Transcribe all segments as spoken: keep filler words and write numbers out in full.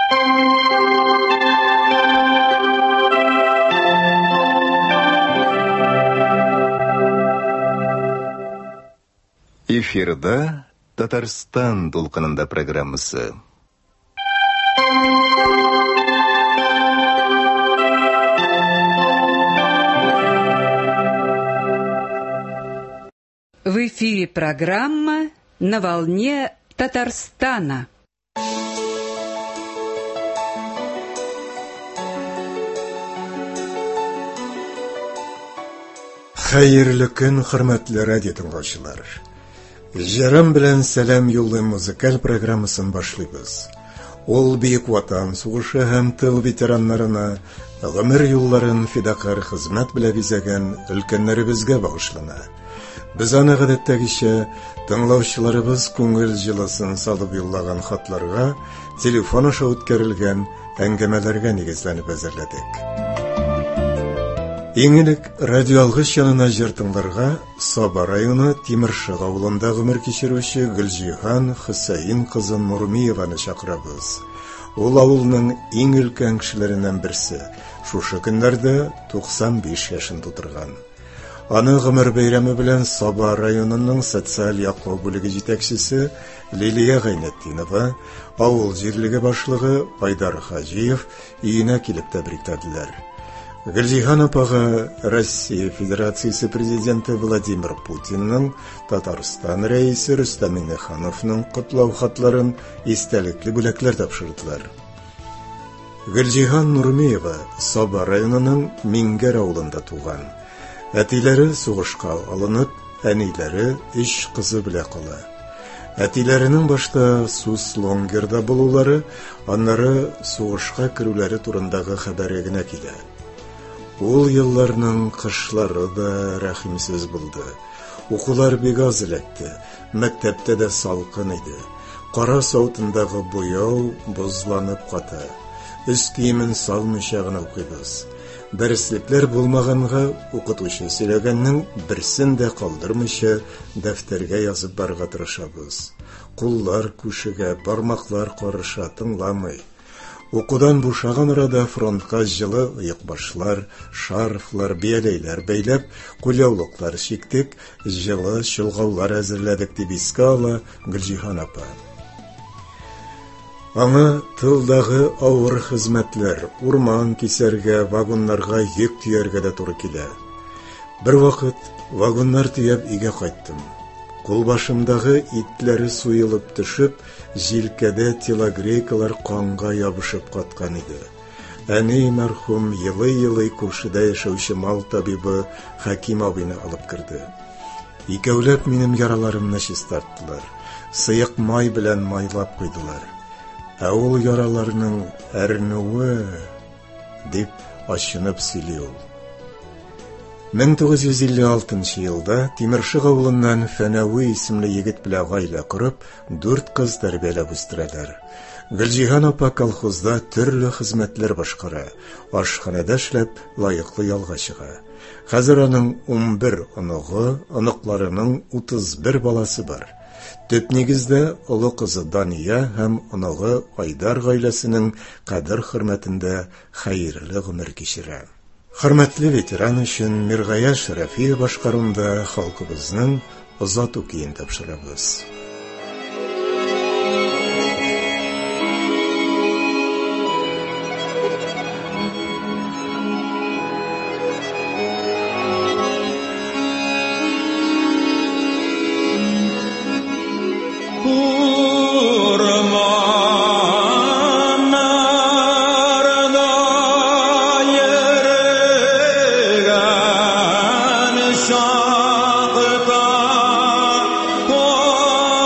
Эфирда Татарстан толқынында программасы. В эфире программа «На волне Татарстана». Хәерле көн, хөрмәтле радио тыңлаучылар. Җырым белән сәлам юллы музыкаль программасын башлыйбыз. Ул бөек ватан сугышы һәм тыл ветераннарына гомер юлларын фидакар хезмәт белән бизәгән өлкәннәребезгә багышлана. Без аны гадәттәгечә тыңлаучыларыбыз күңел җылысын салып юллаган хатларга, телефон аша үткәрелгән әңгәмәләргә нигезләнеп әзерләдек. Иң элек радиоалгыч янына җыр тыңларга Саба районы Тимершык авылында гомер кичерүче Гөлҗиһан Хөсәен кызын Нурмиеваны чакырабыз. Ул авылның иң өлкән кешеләреннән берсе, шушы көннәрдә туксан биш яшын тутырган. Аны гомер бәйрәме белән Саба районының социаль яклау бүлеге җитәкчесе Лилия Гайнетдинова, авыл җирлеге башлыгы Айдар Хаҗиев өенә килеп тәбрикләделәр. Гөлҗиһан апага Россия Федерациясе президенты Владимир Путинның, Татарстан рәисе Рөстәм Миңнехановның котлау хатларын истәлекле бүләкләр тапшырдылар. Гөлҗиһан Нурмиева Саба районының Мингәр авылында туган. Әтиләре сугышка алынып, әниләре өч кызы белән кала. Әтиләренең башта сус лонгерда булулары, аннары сугышка керүләре турындагы хәбәре генә килә. Ул елларның кышлары да рәхимсез булды. Укулар бик аз эләкте, мәктәптә дә салкын иде. Кара савытындагы буяу бозланып ката. Өс киемен салмыйча гына укыйбыз. Дәреслекләр булмаганга, укытучы сөйләгәннең берсен дә калдырмыйча дәфтәргә язып барга тырышабыз. Куллар күшегә, бармаклар карыша, тыңламый. Укудан бушаган арада фронтка җылы ыек-башлар, шарфлар, бияләйләр бәйләп, кулъяулыклар чиктек, җылы чолгаулар әзерләдек дип искә ала Гөлҗиһан апа. Аңа тылдагы авыр хезмәтләр, урман кисәргә, вагоннарга йөк төяргә дә туры килә. Бер вакыт вагоннар төяп өйгә кайттым. Кулбашымдагы итләре суелып төшеп, җилкәдә телогрейкалар канга ябышып каткан иде. Әни мәрхүм елый-елый күршедә яшәүче мал табибы Хәким абыйны алып керде. Икәүләп минем яраларымны чистарттылар. Сыек май белән майлап куйдылар. Ә ул яраларның әрнүе дип ачынып сөйли ул. мең тугыз йөз илле алтынчы елда Тимершык авылыннан Фәнәви исемле егет белән гаилә корып, дүрт кыз тәрбияләп үстерәләр. Гөлҗиһан апа колхозда төрле хезмәтләр башкара, ашханәдә эшләп, лаеклы ялга чыга. Хәзер аның ун бер оныгы, оныкларының утыз бер баласы бар. Төп нигездә олы кызы Дания һәм оныгы Айдар гаиләсенең кадер-хөрмәтендә хәерле гомер кичерә. Хөрмәтле ветеран өчен Миргая Шәрәфиев башкарында халкыбызның озату көен тапшырабыз. Şaqta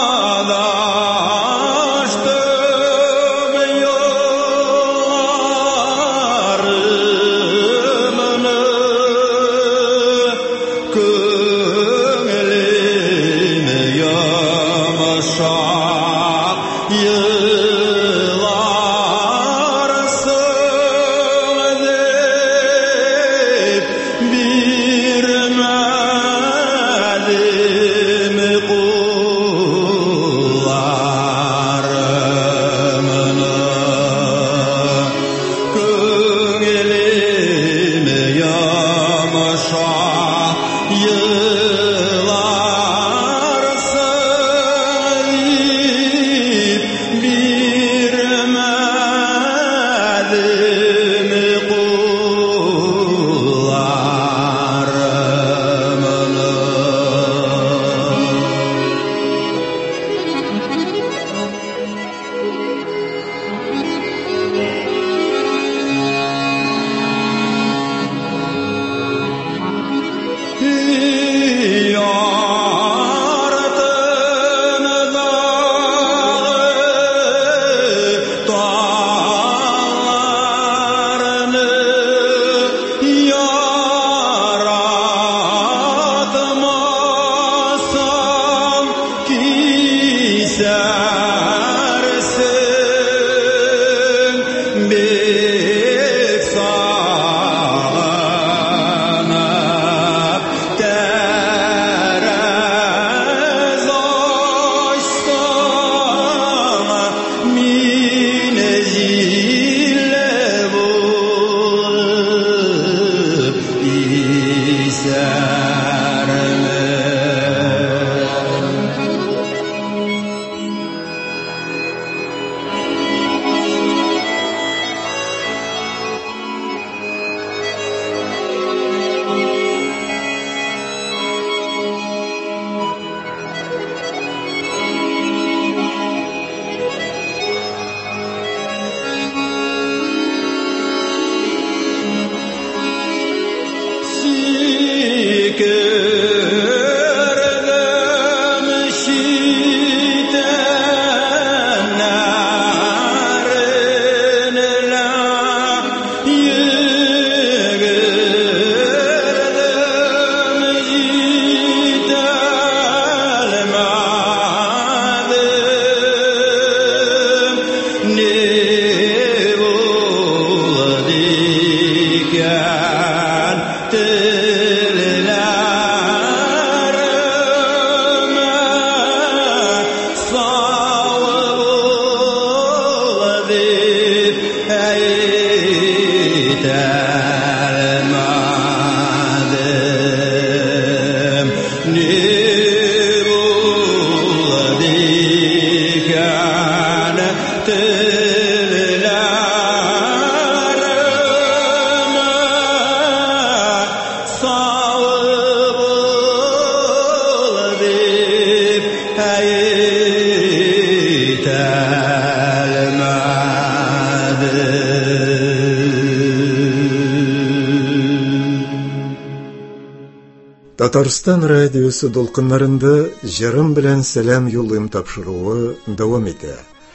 Татарстан радиосы долкыннарында жырым белән сәлам юллыйм тапшыруы дәвам итә.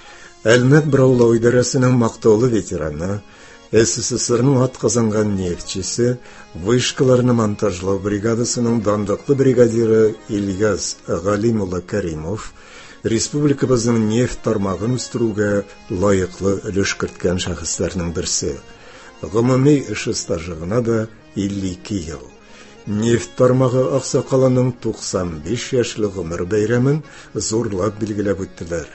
Әлмәт Браулау идарәсенең мактаулы ветераны, СССРның атказанган нефтчесе, вышкаларны монтажлау бригадасының дандыклы бригадиры Ильяс Галимулла Кәримов республикабызның нефть тармагын үстерүгә лаеклы өлеш керткән шәхесләрнең берсе. Гомуми эш стажына да илле ике ел. Нефть тармагы аксакалының туксан биш яшьлек гомер бәйрәмен зурлап билгеләп үттеләр.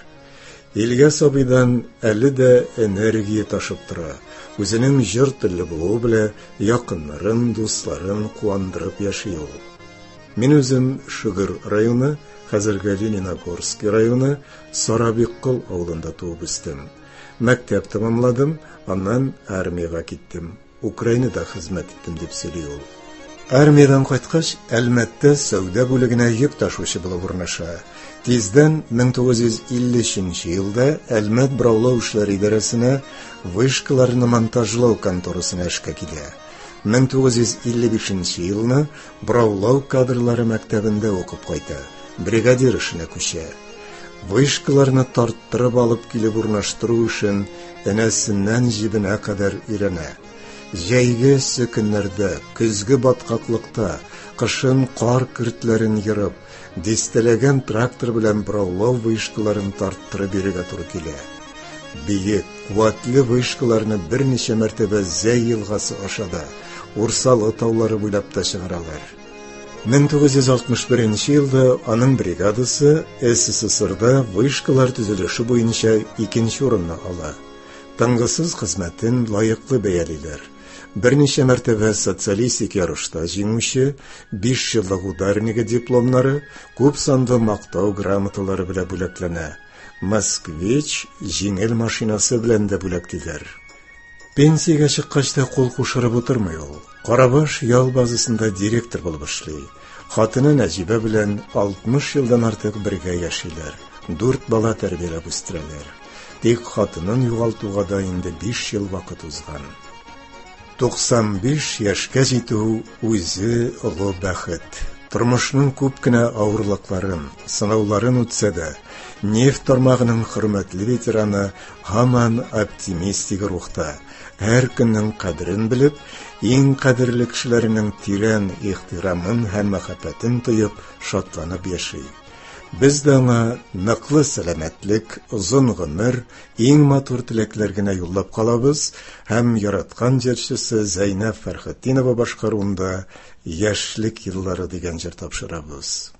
Ильяс абыйдан әле дә энергия ташып тора. Үзенең җыр теле булуы белән якыннарын, дусларын куандырып яши ул. Мин үзем Шыгыр районы, хәзерге Лениногорский районы, Сарабиккол авылында туып үстем. Мәктәп тәмамладым, аннан армиягә киттем. Украинада хезмәт иттем дип сөйли ул. Армиядан кайткач, Әлмәттә сәүдә бүлегенә йөк ташучы булып урнаша. Тиздән мең тугыз йөз илле өченче елда Әлмәт Браулау эшләре идарәсенә вышкаларны монтажлау конторасына эшкә килә. мең тугыз йөз илле бишенче елны Браулау кадрлары мәктәбендә укып кайта. Бригадир эшенә күчә. Вышкаларны тарттырып алып килеп урнаштыру өчен энәсеннән җибенә кадәр өйрәнә. Җәйге сөкеннәрдә, көзге баткаклыкта, кышын кар көртләрен йырып, дистәләгән трактор белән Браулау вышкаларын тарттырып бирергә туры килә. Биек, ватлы вышкаларны берничә мәртәбә Зәй елгасы ашада, Урсалы таулары буйлап та чыгаралар. мең тугыз йөз алтмыш беренче елда аның бригадасы СССРда вышкалар төзелеше буенча икенче урынны ала. Таңгысыз хезмәтен лаеклы бәялиләр. Берничә мәртәбә социалистик ярышта җиңүче, биш еллык ударнигы дипломнары, күп санлы мактау грамоталары белән бүләкләнә. Москвич җиңел машинасы белән дә бүләктиләр. Пенсиягә чыккач та кул кушырып утырмый ул. Карабаш ял базасында директор булып эшли. Хатыны Нәҗибә белән алтмыш елдан артык бергә яшиләр. Дүрт бала тәрбияләп үстерәләр. Тик хатынын югалтуга да инде биш ел вакыт узган. туксан биш яшькә җитү үзе олы бәхет. Тормышның күп кенә авырлыкларын, сынауларын үтсә дә, нефть тармагының хөрмәтле ветераны һаман оптимистик рухта, һәр көннең кадерен белеп, иң кадерле кешеләрнең тирән ихтирамын һәм мәхәббәтен тоеп, шатланып яши. Без дә аңа ныклы сәламәтлек, озын гомер, иң матур теләкләр генә юллап калабыз һәм яраткан җырчысы Зәйнәп Фәрхетдинова башкаруында яшьлек еллары дигән җыр тапшырабыз.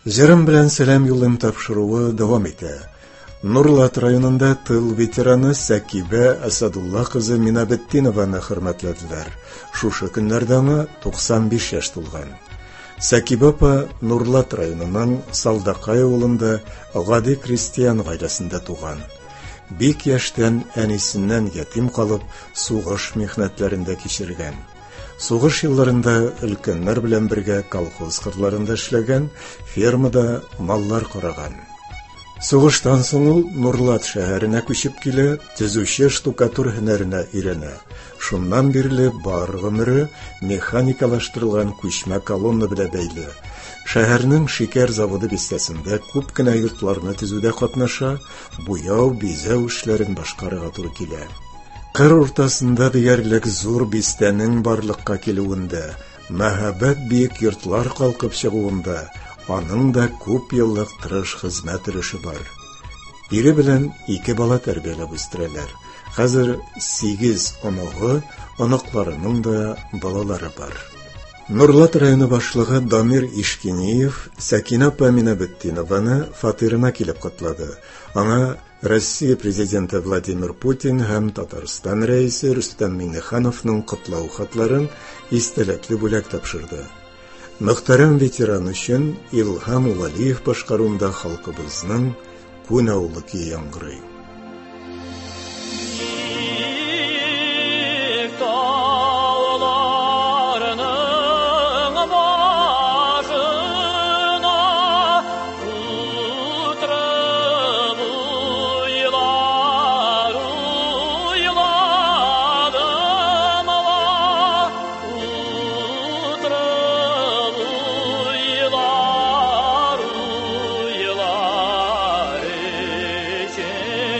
Җырым белән сәлам юлым тапшыруы дәвам итә. Нурлат районында тыл ветераны Сәкибә Асадулла кызы Минабеттинованы хөрмәтләделәр. Шушы көннәрдә аңа туксан биш яшь тулган. Сәкибә апа Нурлат районының Салдакай авылында гади крестьян гаиләсендә туган. Бик яшьтән әнисеннән ятим калып, сугыш михнәтләрендә кичергән. Сугыш елларында өлкәннәр белән бергә колхоз кырларында эшләгән, фермада маллар караган. Сугыштан соң ул Нурлат шәһәренә күчеп килә, төзүче штукатур һөнәренә өйрәнә. Шуннан бирле бар гомере механикалаштырылган күчмә колонна белән бәйле. Шәһәрнең шикәр заводы бистәсендә күп кенә йортларны төзүдә катнаша, буяу, бизәү эшләрен башкарырга туры килә. Кыр уртасында диярлек зур бистәнең барлыкка килүендә, мәһабәт биек йортлар калкып чыгуында, аның да күп еллык тырыш хезмәт өлеше бар. Ире белән ике бала тәрбияләп үстерәләр. Хәзер сигез оныгы, оныкларының да балалары бар. Нурлат районы башлыгы Дамир Ишкиниев Сәкинә апа Минабеттинованы фатирына килеп котлады. Аңа Россия президенты Владимир Путин һәм Татарстан рәисе Рөстәм Миңнехановның котлау хатларын истәлекле бүләк тапшырды. Мөхтәрәм ветеран өчен Илһам Улалиев башкаруында халкыбызның күн авылы көе яңгырый. Yeah.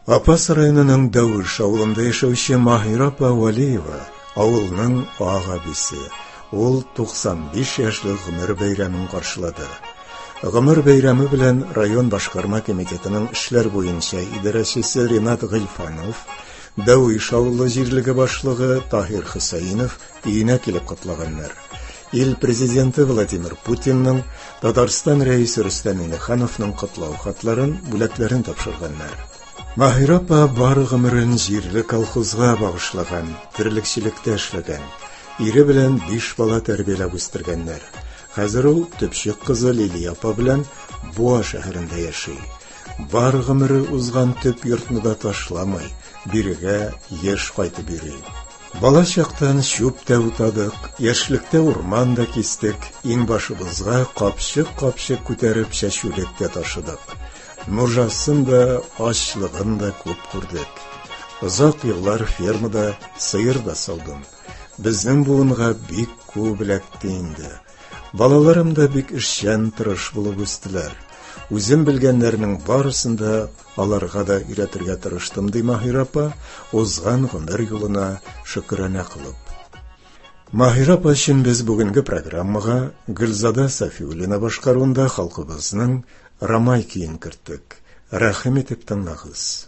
Апас районының Дәвиш авылында яшәүче Маһира апа Валиева авылның ага бисе. Ул туксан биш яшьлек гомер бәйрәмен каршылады. Гомер бәйрәме белән район башкарма комитетының эшләр буенча идарәчесе Ринат Гыйльфанов, Дәвиш авылы җирлеге башлыгы Таһир Хусаинов өенә килеп кутлаганнар. Ил президенты Владимир Путинның, Татарстан рәисе Рөстәм Миңнехановның котлау хатларын, бүләкләрен тапшырганнар. Маһира апа бары гомерен җирле колхозга багышлаган, терлекчелектә эшләгән. Ире белән биш бала тәрбияләп үстергәннәр. Хәзер ул төпчек кызы Лилия апа белән Буа шәһәрендә яши. Бар гомере узган төп йортны да ташламый, бирегә еш кайтып йөри. Бала чактан чүп тә утадык, яшьлектә урман да кистек, иңбашыбызга капчык-капчык күтәреп чәчүлеккә ташыдык. Нужасын да, ачлыгын да күп күрдек. Озак еллар фермада сыер да саудым. Безнең буынга бик күп эләкте инде. Балаларым да бик эшчән, тырыш булып үстеләр. Үзем белгәннәрнең барысын да аларга да өйрәтергә тырыштым, ди Маһира апа, узган гомер юлына шөкранә кылып. Маһира апа өчен без бүгенге программага Гөлзада Сафиуллина башкаруында халкыбызның Рамай киен керттек. Рәхим итеп тыңлагыз.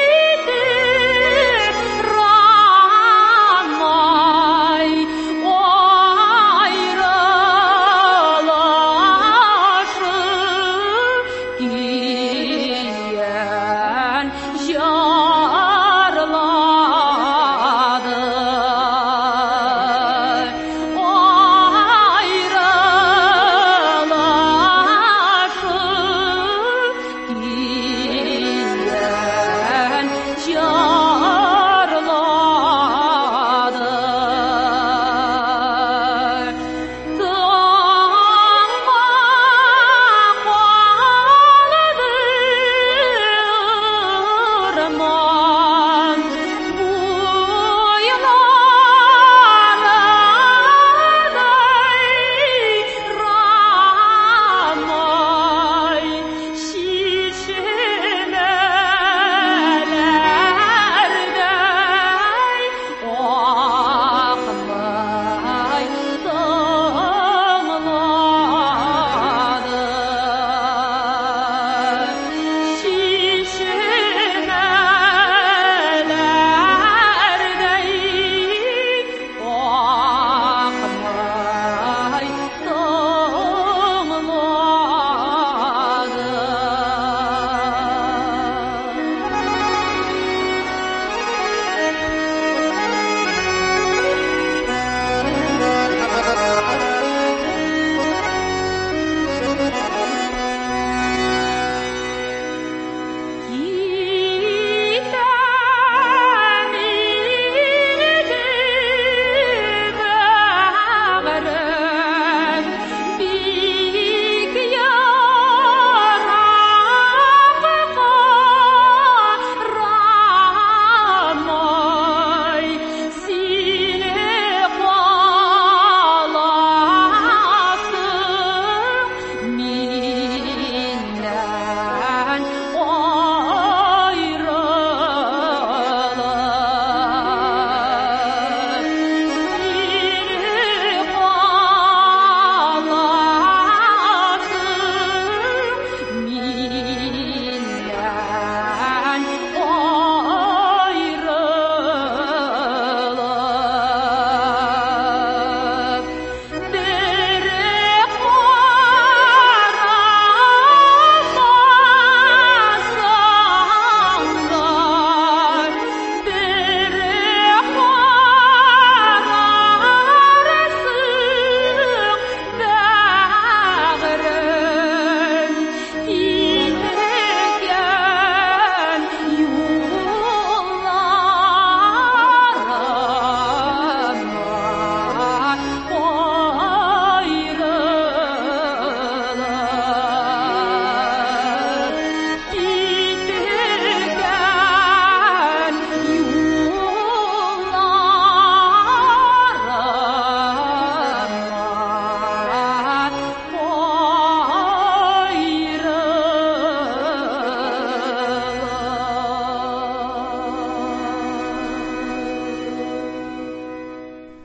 Oh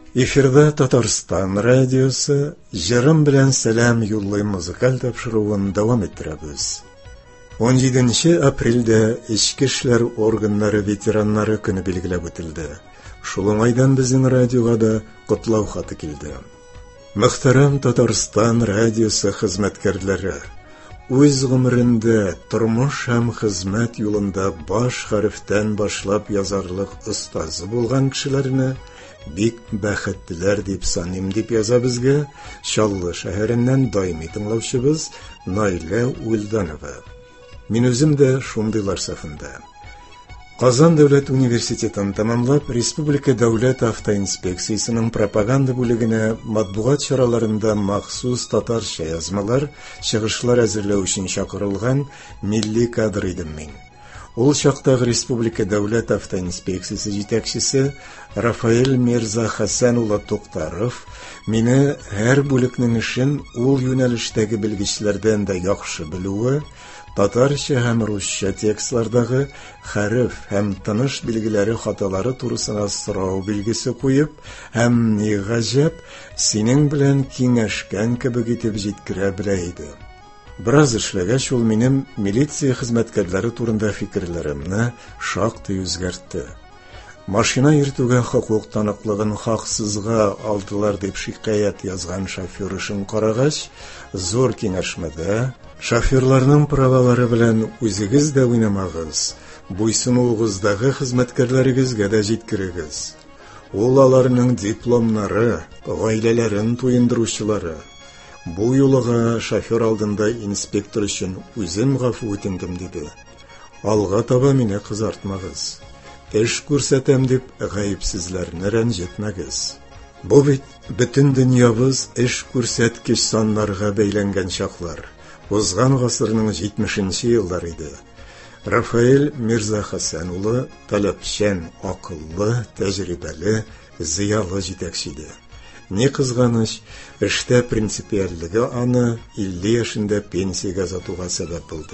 Эфирда Татарстан радиосы җырым белән сәлам юллый музыкаль тапшыруын дәвам иттерәбез. он җиденче апрельдә Эчке эшләр органнары ветераннары көне билгеләп үтелде. Шул уңайдан безнең радиога да котлау хаты килде. Мөхтәрәм Татарстан радиосы хезмәткәрләре, үз гомерендә тормыш һәм хезмәт юлында баш хәрефтән башлап язарлык остазы булган кешеләрне бик бәхетлеләр дип саныйм дип яза безгә Чаллы шәһәреннән даими тыңлаучыбыз Наилә Уилданова. Мин үзем дә шундыйлар сафында. Казан дәүләт университетын тәмамлап, Республика дәүләт автоинспекциясенең пропаганда бүлегенә матбугат чараларында махсус татарча язмалар, чыгышлар әзерләү өчен чакырылган милли кадр идем мин. Ул чактагы Республика дәүләт автоинспекциясе җитәкчесе Рафаэль Мирза Хәсән улы Туктаров мине һәр бүлекнең эшен ул юнәлештәге белгечләрдән дә яхшы белүе, татарча һәм русча текстлардагы хәреф һәм тыныш билгеләре хаталары турысына сорау билгесе куеп, һәм ни гаҗәп, синең белән киңәшкән кебек итеп җиткерә белә иде. Бераз эшләгәч, ул минем милиция хезмәткәрләре турында фикерләремне шактый үзгәртте. Машина йөртүгә хокук таныклыгын хаксызга алдылар дип шикаят язган шофер эшен карагач, зур киңәшмәдә шоферларның правалары белән үзегез дә уйнамагыз, буйсынуыгыздагы хезмәткәрләрегезгә дә җиткерегез. Ул аларның дипломнары, гаиләләрен туендыручылары. Бу юлыга шофер алдында инспектор өчен үзем гафу үтендем диде. Алга таба мине кызартмагыз. Эш күрсәтәм дип гаепсезләрне рәнҗетмәгез. Бу бит бөтен дөньябыз эш күрсәткеч саннарга бәйләнгән чаклар. Узган гасырның җитмешенче еллары иде. Рафаэль Мирза Хәсән улы таләпчән, акыллы, тәҗрибәле, зыялы җитәкче иде. Ни кызганыч, эштә принципиальлеге аны илле яшендә пенсиягә озатуга сәбәп булды.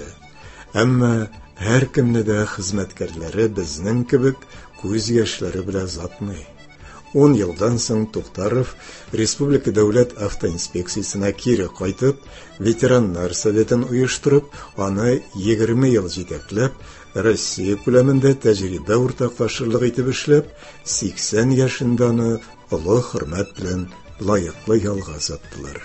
Әмма һәр кемне дә хезмәткәрләре безнең кебек күз яшьләре белән затмый. он елдан соң Туктаров Республика дәүләт автоинспекциясенә кире кайтып, ветераннар советын оештырып, аны егерме ел җитәкләп, Россия күләмендә тәҗрибә уртаклашырлык итеп эшләп, сиксән яшендә аны олы хөрмәт белән лаеклы ялга озаттылар.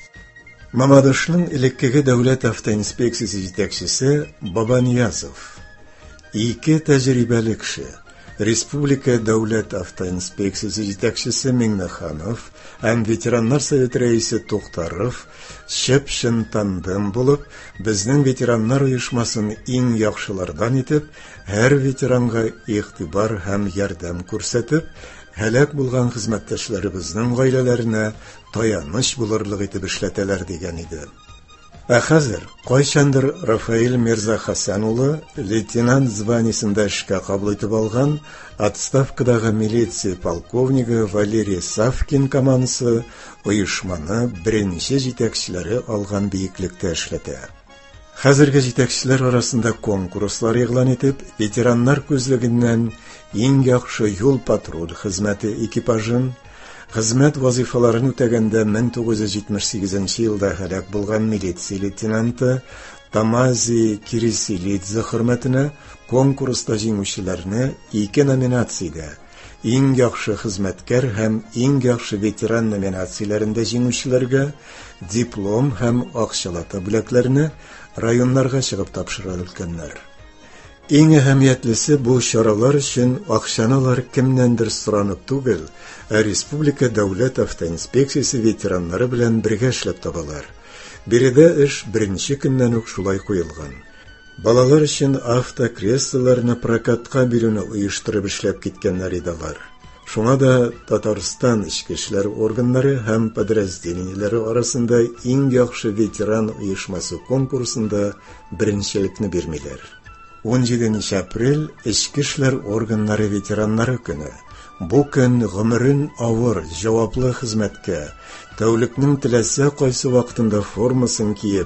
Мамадышның элеккеге дәүләт автоинспекциясе җитәкчесе Бабаниязов. Ике тәҗрибәле кеше. Республика дәүләт автоинспекциясе җитәкчесе Миңнеханов һәм ветераннар советы рәисе Туктаров шәп-шен тандем булып, безнең ветераннар оешмасын иң яхшылардан итеп, һәр ветеранга игътибар һәм ярдәм күрсәтеп, һәлак булган хезмәттәшләребезнең гаиләләренә таяныч булырлык итеп эшләтәләр дигән иде. Ә хәзер кайчандыр Рафаэль Мирза Хәсән улы лейтенант званиясендә эшкә кабул итеп алган отставкадагы милиция полковнигы Валерий Савкин командасы оешманы беренче җитәкчеләре алган биеклектә эшләтә. Хәзерге җитәкчеләр арасында конкурслар игълан итеп, ветераннар күзлегеннән иң яхшы юл патруль хезмәте экипажын, хезмәт вазифаларын үтәгәндә мең тугыз йөз җитмеш сигезенче елда һәлак булган милиция лейтенанты Тамази Кирисилидзе хөрмәтенә конкурста җиңүчеләрне ике номинациядә, иң яхшы хезмәткәр һәм иң яхшы ветеран номинацияләрендә җиңүчеләргә диплом һәм акчалата бүләкләрне районнарга чыгып тапшыра өлкәннәр. Иң әһәмиятлесе бу чаралар өчен акчаналар кемнәндер соранып түгел, ә Республика дәүләт автоинспекциясе ветераннары белән бергә эшләп табалар. Биредә эш беренче көннән үк шулай куелган. Балалар өчен автокреслоларны прокатка бирүне оештырып эшләп киткәннәр идалар. Шуңа да Татарстан эчке эшләр органнары һәм подразделениеләре арасында иң яхшы ветеран оешмасы конкурсында беренчелекне бирмиләр. он җиденче апрель эчке эшләр органнары ветераннары көне. Бу көн гомерен авыр, җаваплы хезмәткә, тәүлекнең теләсә кайсы вакытында формасын киеп,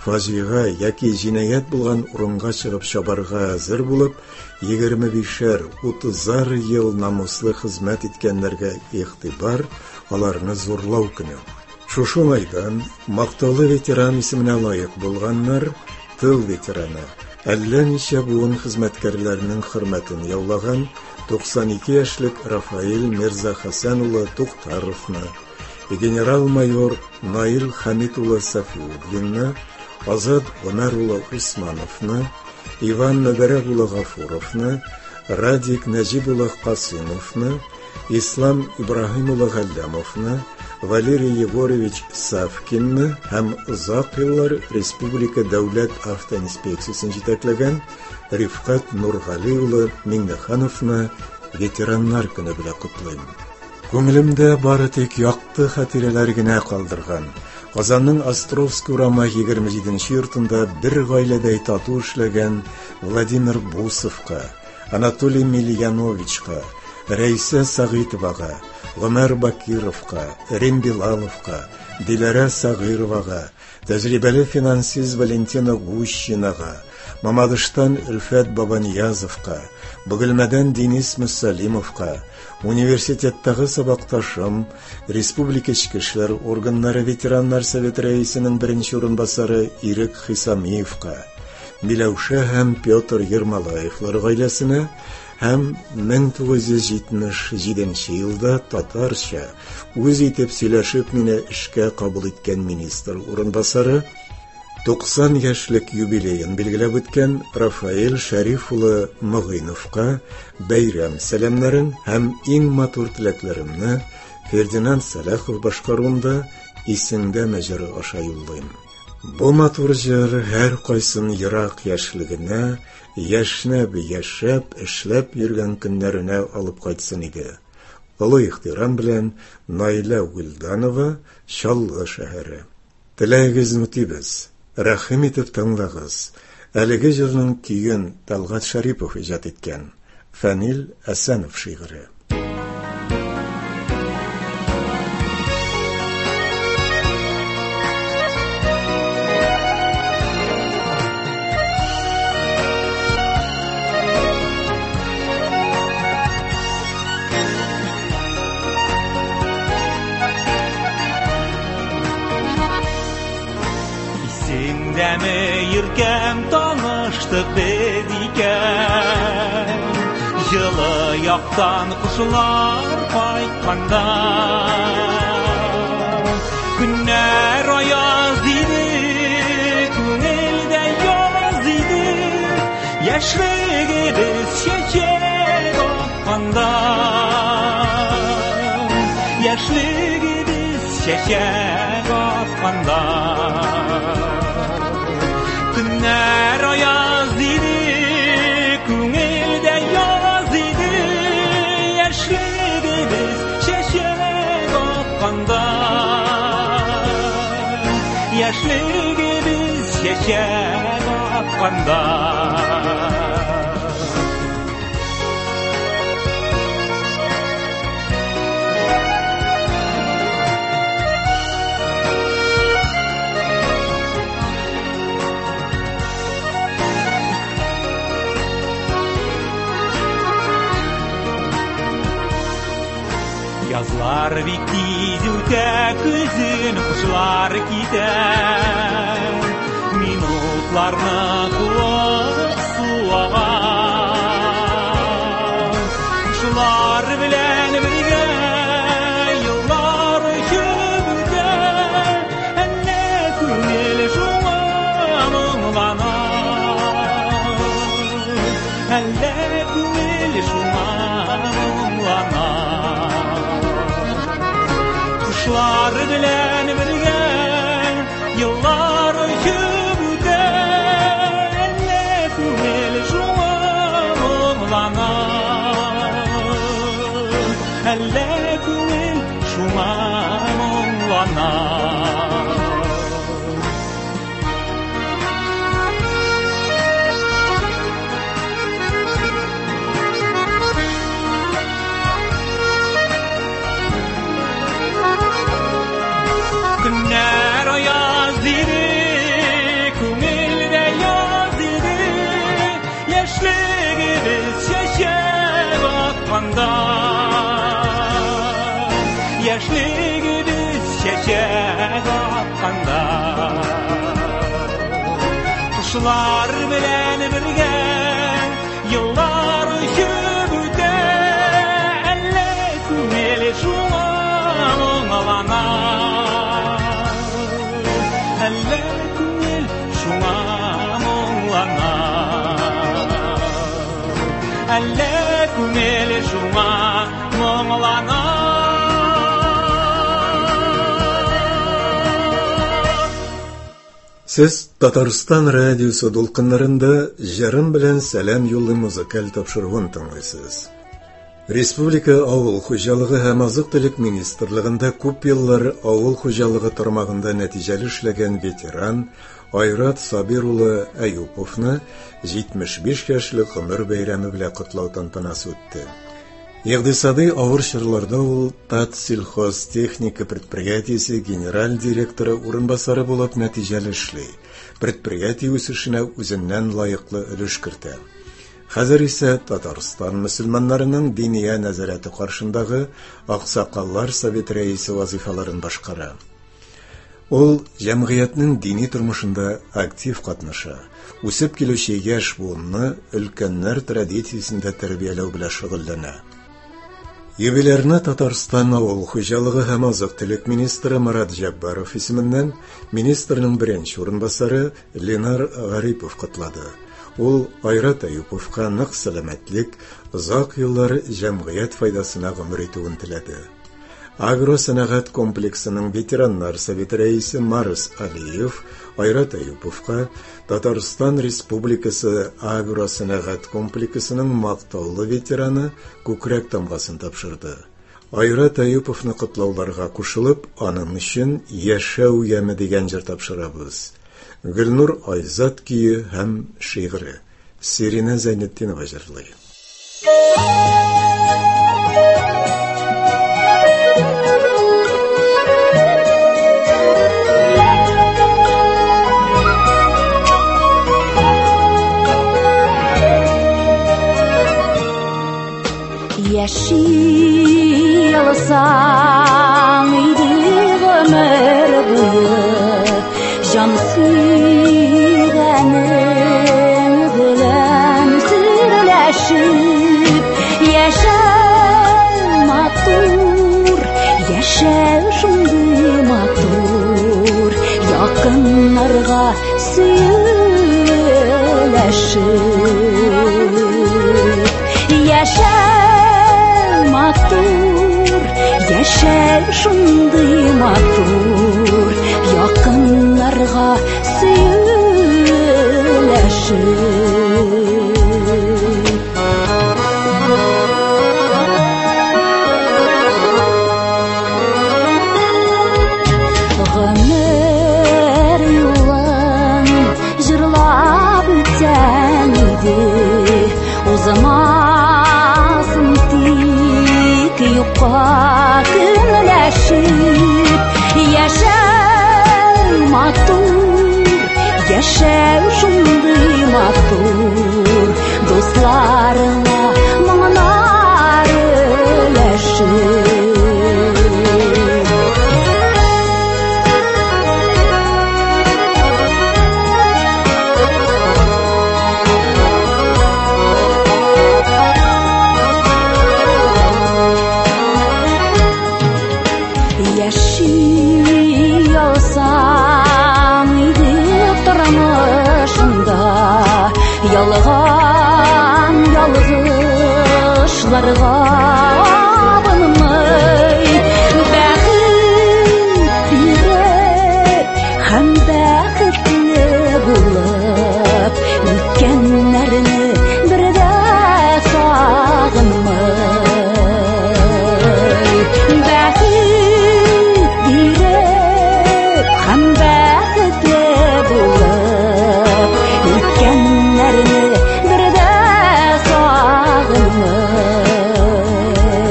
фажига яки җинаят булган урынга чыгып чабарга әзер булып, егерме бишәр утызар ел намуслы хезмәт иткәннәргә игътибар, аларны зурлау көне. Шушы майдан мактаулы ветеран исеменә лаек булганнар, тыл ветераны, әллә ничә буын хезмәткәрләренең хөрмәтен яулаган туксан ике яшьлек Рафаил Мирзахасан улы Туктаровны, генерал-майор Наил Хамид улы Сафиуллинны, Азат Гомәр улы Усмановны, Иван Нәбәрәк улы Гафуровны, Радик Нәҗиб улы Касымовны, Ислам Ибраһим улы Галләмовны, Валерий Егорович Савкинны һәм озак еллар республика дәүләт автоинспекциясен җитәкләгән Рифкат Нургали улы Миңнехановны ветераннар көне белән котлыйм. Күңелемдә бары тик якты хатирәләр генә калдырган. Казанның Островский урамы егерме җиденче йортында бер гаиләдә тату эшләгән Владимир Бусовка, Анатолий Мильяновичка, Рәйсә Сагитовага, Гомәр Бакировка, Рим Билаловка, Диләрә Сагыровага, тәҗрибәле финансист Валентина Гущинага, Мамадыштан Өлфәт Бабаниязовка, Бөгелмәдән Денис Мөсәлимовка, университеттагы сабакташым, республика ички эшләр органнары ветераннар советы рәисенең беренче урынбасары Ирек Хисамиевка, Миләүшә һәм Петр Ермолаевлар гаиләсенә һәм мең тугыз йөз җитмеш җиденче елда татарча үз итеп сөйләшеп мине эшкә кабул иткән министр урынбасары, туксан яшьлек юбилеен билгеләп үткән Рафаил Шәриф улы Мөгыйновка бәйрәм сәламнарын һәм иң матур теләкләремне Фердинанд Салахов башкаруында исеңдә мәҗәре аша юллыйм. Бу матур җыр һәр кайсын ерак яшьлегенә, яшнәп, яшәп, эшләп йөргән көннәренә алып кайтсын иде. Олы ихтирам белән Наилә Гөлданова, Чаллы шәһәре. Теләгегезне үтибез. Рәхим итеп тыңлагыз. Әлеге җырның көен Талгат Шарипов иҗат иткән. Фәнил Әсәнов шигыре. Yürkem tanıştık dediken, Yılı yaktan kuşlar kaytkanda, Günler ayaz idi, Күңелдә yaz idi, Яшьлегебез чәчәк атканда, Яшьлегебез чәчәк атканда. Günler ayaz idi, Күңелдә yaz idi, Яшьлегебез чәчәk атканда, Яшьлегебез чәчәk атканда. Yazlar bit tez үтә, күзен кушлар китә, минутларны кулып суага. Кушлар белән бергә еллар үтеп үтә, әнә күңел шуңа моңлана, әнә күңел шуңа моңлана. Kuşlar bilen birge yıllar ötüp üte, Elle күңел şuna muğlana, Elle күңel şuna muğlana. анда яшьлегибез чәчәк атқанда Құшлар белән бергә еллар үтеп үтә әллә күңел шуңа моңлана әллә күңел шуңа моңлана әллә күңел шуңа моңлана Сез Татарстан радиосы дулкыннарында жарым белән сәлам юллы музыкаль тапшыруын тыңлыйсыз. Республика авыл хуҗалыгы һәм азык-төлек министрлыгында күп еллар авыл хуҗалыгы тармагында нәтиҗәле эшләгән ветеран Айрат Сабир улы Әюповны җитмеш биш яшьлек гомер бәйрәме белән котлау тантанасы үтте. Икътисади авыр чорларда ул Татсельхозтехника предприятиесе генераль директоры урынбасары булып нәтиҗәле эшли. Предприятие үсешенә үзеннән лаеклы өлеш кертә. Хәзер исә Татарстан мөселманнарының диния нәзарәте каршындагы Аксакаллар совет рәисе вазифаларын башкара. Ул җәмгыятьнең дини тормышында актив катнаша. Үсеп килүче яшь буынны өлкәннәр традициясендә тәрбияләү белән шөгыльләнә. Юбилярны Татарстан авыл хуҗалыгы һәм азык-төлек министры Марат Җаббаров исеменнән министрның беренче урынбасары Ленар Гарипов котлады. Ул Айрат Әюповка нык сәламәтлек, озак еллар җәмгыять файдасына гомер итүен теләде. Агросәнәгать комплексының ветераннар советы рәисе Марс Алиев Айрат Әюповка Татарстан Республикасы агросәнәгать комплексының мактаулы ветераны күкрәк тамгасын тапшырды. Айрат Әюповны котлауларга кушылып, аның өчен яшәү яме дигән җыр тапшырабыз. Гөлнур Айзат көе һәм шигыре. Сирина Зәйнетдинова җырлый. Яши алсаң иде гомер буе җан сөйгәнең белән сөйләшеп яшәү матур яшәү шундый матур якыннарга сөйләшеп яшәү матур, яшәү шундый матур, якыннарга сөйләшеп. Гомер юлын җырлап үтсәң иде, узмасын юкка көнләшеп яшәү матур, яшәү шундый матур, дусларыңа моңнар өләшеп. Ялган ялгышларга абынмый бәхет биреп һәм бәхетле булып үткәннәрне бер дә сагынмый бәхет биреп һәм бәхетле булып үткәннәрне бер дә сагынмый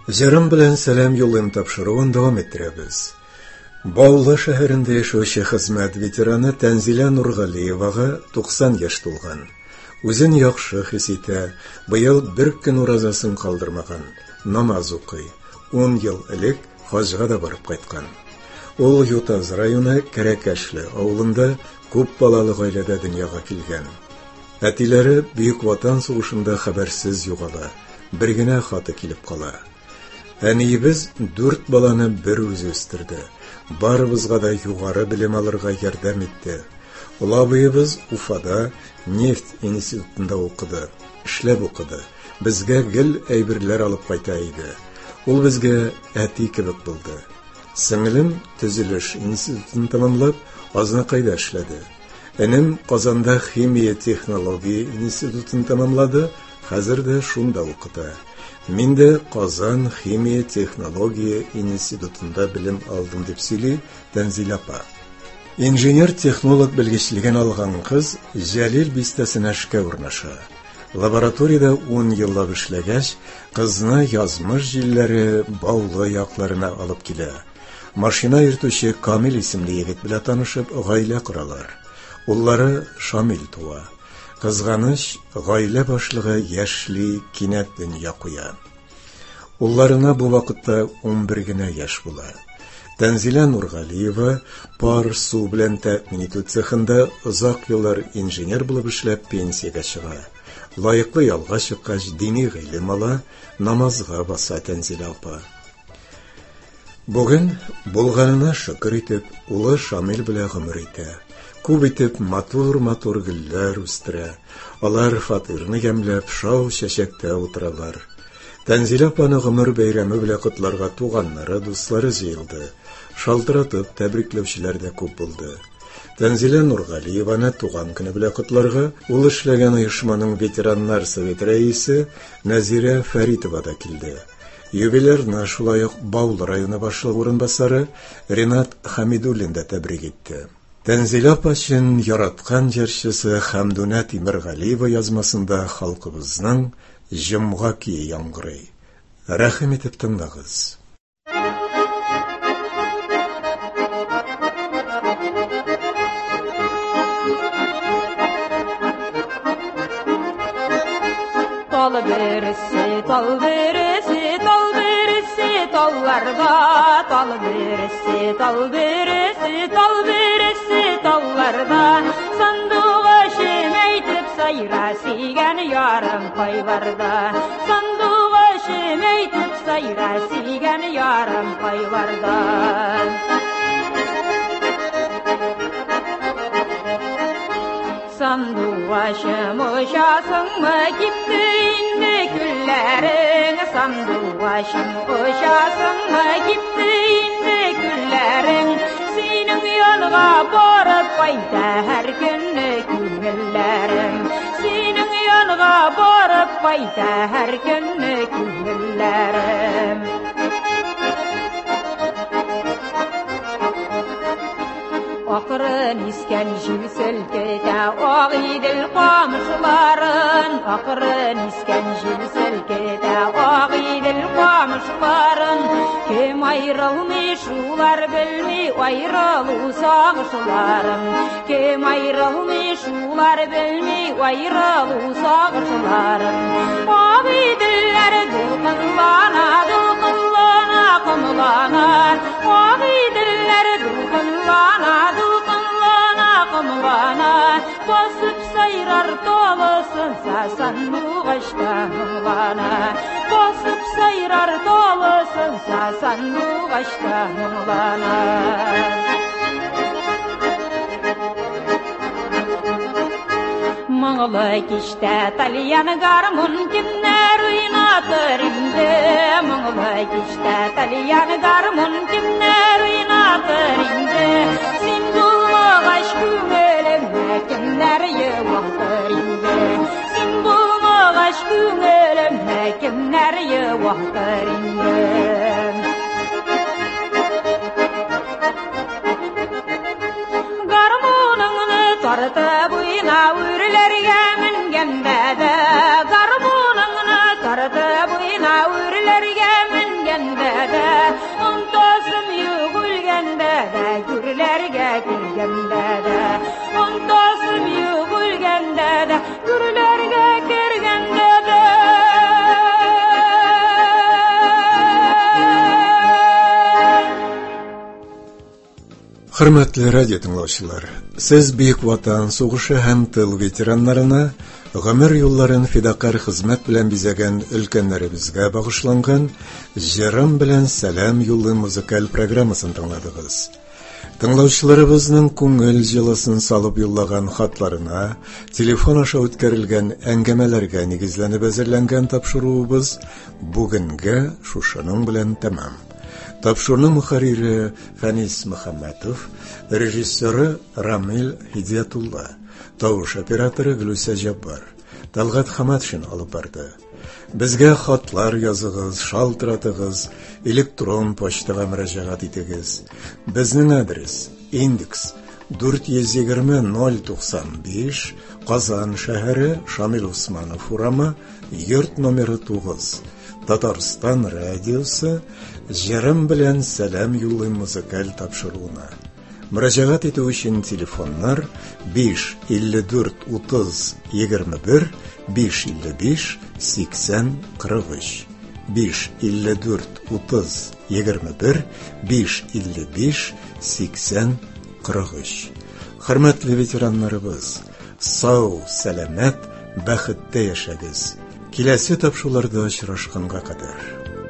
Жарым белән сәлам юлым тапшыруын дәвам иттерәбез. Баулы шәһәрендә яшәүче хезмәт ветераны Тәнзилә Нургалиевага туксан яшь тулган. Үзен яхшы хис итә, быел бер көн уразасын калдырмаган, намаз укый. ун ел элек хаҗга да барып кайткан. Ул Ютаз районы Кәрәкәшле авылында күп балалы гаиләдә дөньяга килгән. Әтиләре Бөек Ватан сугышында хәбәрсез югала, бер генә хаты килеп кала. Әниебез дүрт баланы бер үзе үстерде. Барыбызга да югары белем алырга ярдәм итте. Ул абыебыз Уфада нефть институтында укыды, эшләп укыды. Безгә гел әйберләр алып кайта иде. Ул безгә әти кебек булды. Сеңлем төзелеш институтын тәмамлап, Азнакайда эшләде. Энем Казанда химия технология институтын тәмамлады, хәзер дә шунда укыта. Мин дә Казан химия технология институтында белем алдым дип сөйли Тәнзилә апа. Инженер-технолог белгечлеген алган кыз Җәлил бистәсенә эшкә урнаша. Лабораторияда ун еллап эшләгәч, кызны язмыш җилләре Баулы якларына алып килә. Машина йөртүче Камил исемле егет белән танышып, гаилә коралар. Уллары Шамил туа. Кызганыч, гаилә башлыгы яшьли кинәт дөнья куя. Улларына бу вакытта ун бер генә яшь була. Тәнзилә Нургалиева пар су белән тәэмин итү цехында озак еллар инженер булып эшләп пенсиягә чыга. Лаеклы ялга чыккач дини гыйлем ала, намазга баса Тәнзилә апа. Бүген булганына шөкер итеп, улы Шамил белән гомер итә. Күп итеп матур-матур гөлләр үстерә. Алар фатирны ямлап шау чәчәктә утыралар. Тәнзилә апаны гомер бәйрәме белән котларга туганнары, дуслары җыелды. Шалтыратып тәбрикләүчеләр дә күп булды. Тәнзилә Нургалиеваны туган көне белән котларга ул эшләгән оешманың ветераннар советы рәисе Назира Фәритова да килде. Юбилярны шулай ук Баулы районы башлыгы урынбасары Ринат Хамидуллин да тәбрик итте. Тәнзилә апа өчен яраткан җырчысы Хәмдүнә Тимергалиева язмасында халкыбызның җомга кие яңгырый. Рәхим итеп тыңлагыз. Тал берсе, тал берсе, тал берсе, талларда, тал берсе, тал берсе, тал берсе, талларда, сандуға шемейтіп сайра сүйген ярым қайларда, сандуға шемейтіп сайра сүйген ярым қайларда. Sanduvaşım uşasın mı gitti indi küllerin, sanduvaşım uşasın mı gitti indi küllerin, senin yolga barıp kayda her günü külllerin, senin yolga barıp kayda her günü külllerin. Akırın isken jil selkete ağidil qamışların, akırın isken jil selkete ağidil qamışların, kim ayrılmış ular bilmi ayrılı sağışlarım, kim ayrılmış ular bilmi ayrılı sağışlarım. Ağidiller dılqınlana, dılqınlana qımlanar, ağidiller dılqınlana, basıp sayrar dolasın sasan muğaçtan bana, basıp sayrar dolasın sasan muğaçtan bana. Mağla kişte talyan garmun kimler oynatır indi, mağla kişte talyan garmun kimler oynatır indi, sindulmağa şkümeleme kimler yıvahtır indi, sindulmağa şkümeleme kimler yıvahtır indi. Garmununu tartı buyna ürlerge mingende de, garmununu tartı buyna ürlerge mingende келгенде де, онтасым югылгенде де, күрлерге кергенде де. Hürmetli radyo dinləyicilər, siz Büyük Vatan Soğuşu həm tıl veteranlarına, ömür yolların fidakar hizmet bilen bizegen ülkenlerimizge bağışlangan Jerem bilen Selam yolu müzikal programmasını dinlediniz. Dinləyicilərimizin көңіл жылысын салып yollagan xatlarına, telefon aşağı ötkərilgən әңгәмәләргә нигезләнеп әзерләнгән тапшыруыбыз бүгенге шушының белән тәмам. Тапшырның мөхәррире Фәнис Мөхәммәтов, режиссеры Рамил Хидиятулла, тавыш операторы Гөлүсә Җаббар, Талгат Хаматшин алып барды. Безгә хатлар языгыз, шалтыратыгыз, электрон почтага мөрәҗәгать итегез. Безнең адрес: индекс дүрт йөз егерме ноль туксан биш, Казан шәһәре, Шамил Усманов урамы, йорт номеры тугыз. Татарстан радиосы Jerem bilen Selam yolu müzikal тапшыруына. Мөрәҗәгать итү өчен телефоннар биш илле дүрт утыз егерме бер, биш илле биш сиксән кырык өч, биш илле дүрт утыз егерме бер, биш илле биш сиксән кырык өч. Хөрмәтле ветераннарыбыз, сау, сәламәт, бәхеттә яшәгез. Киләсе тапшыруларда очрашканга кадәр.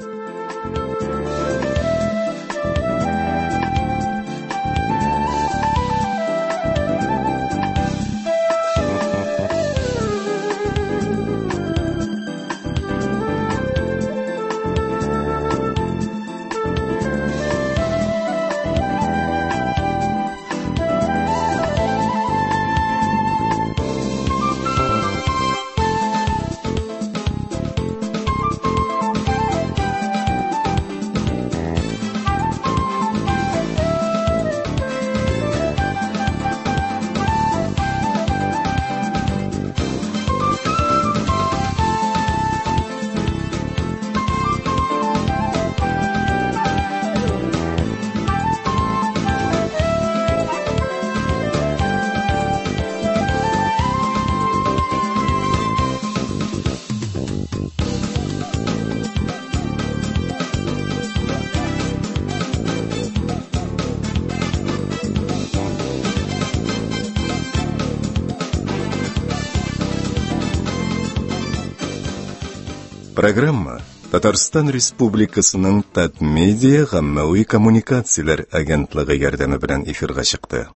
Программа Татарстан Республикасының Татмедиа гаммәви коммуникацияләр агентлыгы ярдәме белән эфирга чыкты.